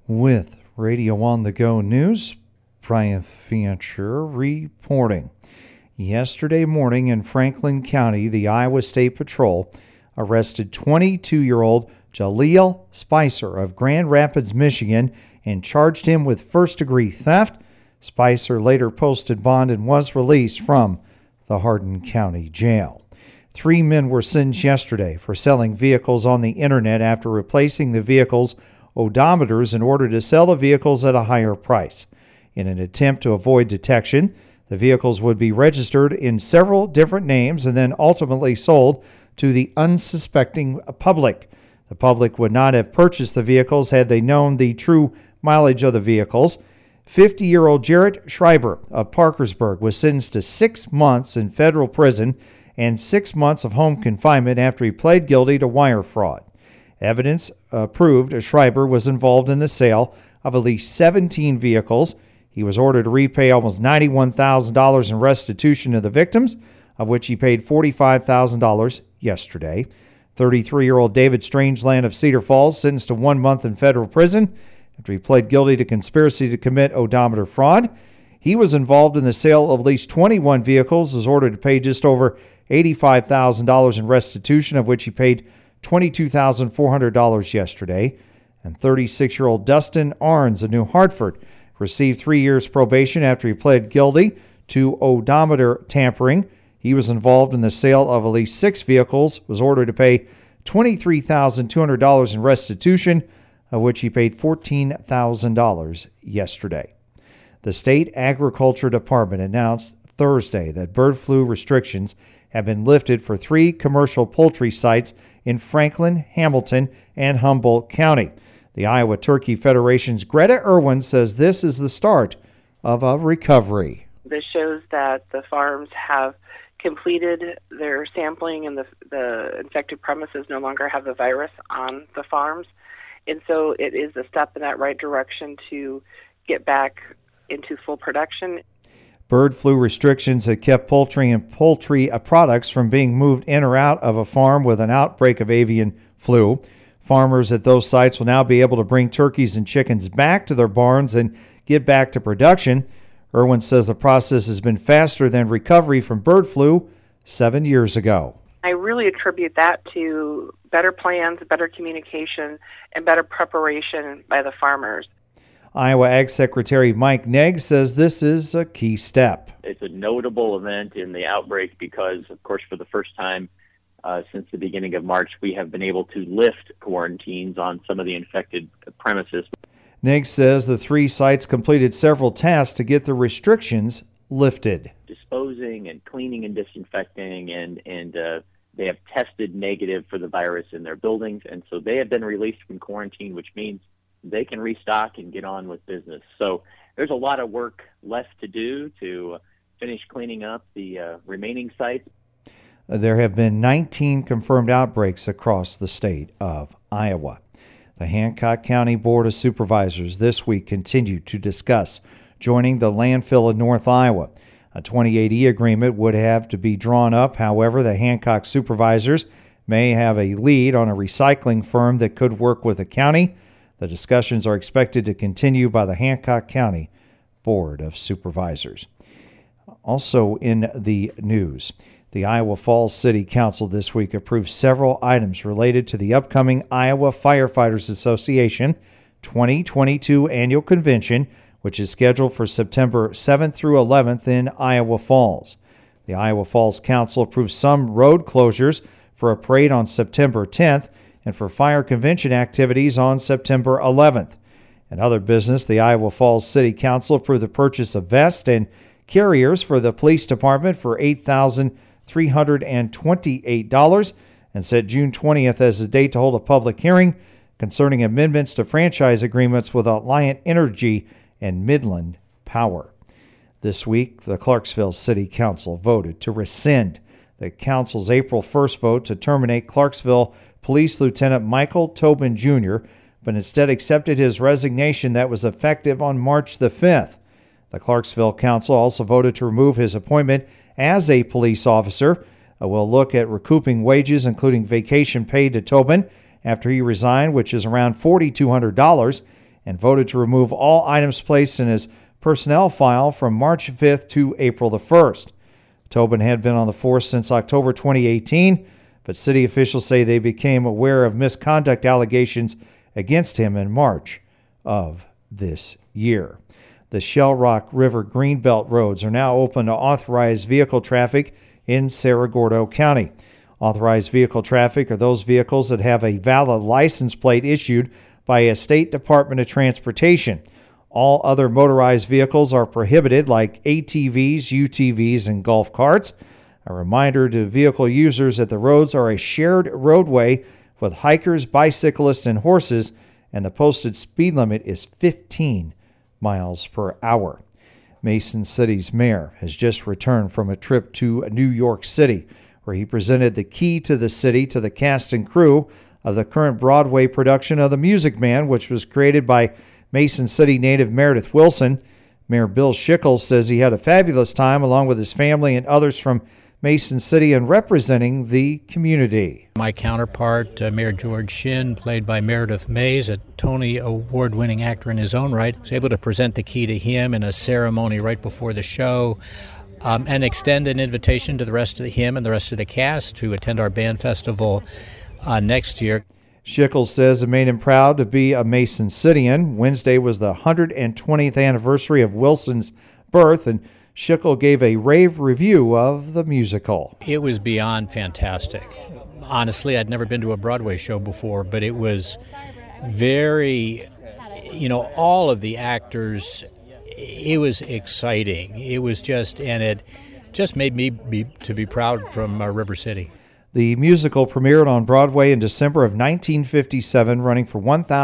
With Radio on the Go News, Brian Fancher reporting. Yesterday morning in Franklin County, the Iowa State Patrol arrested 22-year-old Jaleel Spicer of Grand Rapids, Michigan, and charged him with first-degree theft. Spicer later posted bond and was released from the Hardin County Jail. 3 men were sentenced yesterday for selling vehicles on the internet after replacing the vehicles' odometers in order to sell the vehicles at a higher price. In an attempt to avoid detection, the vehicles would be registered in several different names and then ultimately sold to the unsuspecting public. The public would not have purchased the vehicles had they known the true mileage of the vehicles. 50-year-old Jarrett Schreiber of Parkersburg was sentenced to 6 months in federal prison and 6 months of home confinement after he pled guilty to wire fraud. Evidence proved Schreiber was involved in the sale of at least 17 vehicles. He was ordered to repay almost $91,000 in restitution to the victims, of which he paid $45,000 yesterday. 33-year-old David Strangeland of Cedar Falls sentenced to 1 month in federal prison after he pled guilty to conspiracy to commit odometer fraud. He was involved in the sale of at least 21 vehicles, was ordered to pay just over $85,000 in restitution, of which he paid $22,400 yesterday. And 36-year-old Dustin Arns of New Hartford received 3 years probation after he pled guilty to odometer tampering. He was involved in the sale of at least 6 vehicles, was ordered to pay $23,200 in restitution, of which he paid $14,000 yesterday. The State Agriculture Department announced Thursday that bird flu restrictions have been lifted for 3 commercial poultry sites in Franklin, Hamilton, and Humboldt County. The Iowa Turkey Federation's Greta Irwin says this is the start of a recovery. This shows that the farms have completed their sampling and the infected premises no longer have the virus on the farms. And so it is a step in that right direction to get back into full production. Bird flu restrictions had kept poultry and poultry products from being moved in or out of a farm with an outbreak of avian flu. Farmers at those sites will now be able to bring turkeys and chickens back to their barns and get back to production. Irwin says the process has been faster than recovery from bird flu 7 years ago. I really attribute that to better plans, better communication, and better preparation by the farmers. Iowa Ag Secretary Mike Negg says this is a key step. It's a notable event in the outbreak because, of course, for the first time since the beginning of March, we have been able to lift quarantines on some of the infected premises. Negg says the 3 sites completed several tasks to get the restrictions lifted. Disposing and cleaning and disinfecting, and they have tested negative for the virus in their buildings, and so they have been released from quarantine, which means they can restock and get on with business. So there's a lot of work left to do to finish cleaning up the remaining sites. There have been 19 confirmed outbreaks across the state of Iowa. The Hancock County Board of Supervisors this week continued to discuss joining the landfill in North Iowa. A 2080 agreement would have to be drawn up. However, the Hancock supervisors may have a lead on a recycling firm that could work with the county. The discussions are expected to continue by the Hancock County Board of Supervisors. Also in the news, the Iowa Falls City Council this week approved several items related to the upcoming Iowa Firefighters Association 2022 annual convention, which is scheduled for September 7th through 11th in Iowa Falls. The Iowa Falls Council approved some road closures for a parade on September 10th and for fire convention activities on September 11th. In other business, the Iowa Falls City Council approved the purchase of vests and carriers for the police department for $8,328 and set June 20th as the date to hold a public hearing concerning amendments to franchise agreements with Alliant Energy and Midland Power. This week, the Clarksville City Council voted to rescind the council's April 1st vote to terminate Clarksville Police Lieutenant Michael Tobin Jr., but instead accepted his resignation that was effective on March the 5th. The Clarksville Council also voted to remove his appointment as a police officer. We'll look at recouping wages, including vacation paid to Tobin after he resigned, which is around $4,200, and voted to remove all items placed in his personnel file from March 5th to April the 1st. Tobin had been on the force since October 2018, but city officials say they became aware of misconduct allegations against him in March of this year. The Shell Rock River Greenbelt roads are now open to authorized vehicle traffic in Cerro Gordo County. Authorized vehicle traffic are those vehicles that have a valid license plate issued by a state Department of Transportation. All other motorized vehicles are prohibited, like ATVs, UTVs, and golf carts. A reminder to vehicle users that the roads are a shared roadway with hikers, bicyclists, and horses, and the posted speed limit is 15 miles per hour. Mason City's mayor has just returned from a trip to New York City, where he presented the key to the city to the cast and crew of the current Broadway production of The Music Man, which was created by Mason City native Meredith Wilson. Mayor Bill Schickel says he had a fabulous time along with his family and others from Mason City and representing the community. My counterpart, Mayor George Shinn, played by Meredith Mays, a Tony Award-winning actor in his own right, was able to present the key to him in a ceremony right before the show and extend an invitation to the rest of him and the rest of the cast to attend our band festival next year. Schickel says it made him proud to be a Mason Cityan. Wednesday was the 120th anniversary of Wilson's birth, and Schickel gave a rave review of the musical. It was beyond fantastic. Honestly, I'd never been to a Broadway show before, but it was very, all of the actors, it was exciting. It was just, and it just made me be proud from River City. The musical premiered on Broadway in December of 1957, running for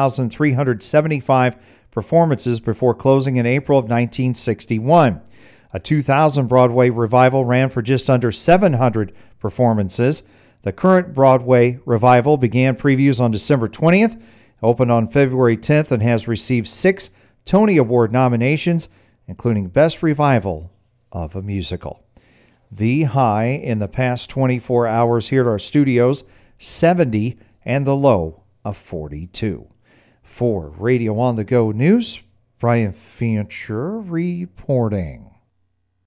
1,375 performances before closing in April of 1961. A 2000 Broadway revival ran for just under 700 performances. The current Broadway revival began previews on December 20th, opened on February 10th, and has received 6 Tony Award nominations, including Best Revival of a Musical. The high in the past 24 hours here at our studios, 70, and the low of 42. For Radio On The Go News, Brian Fincher reporting.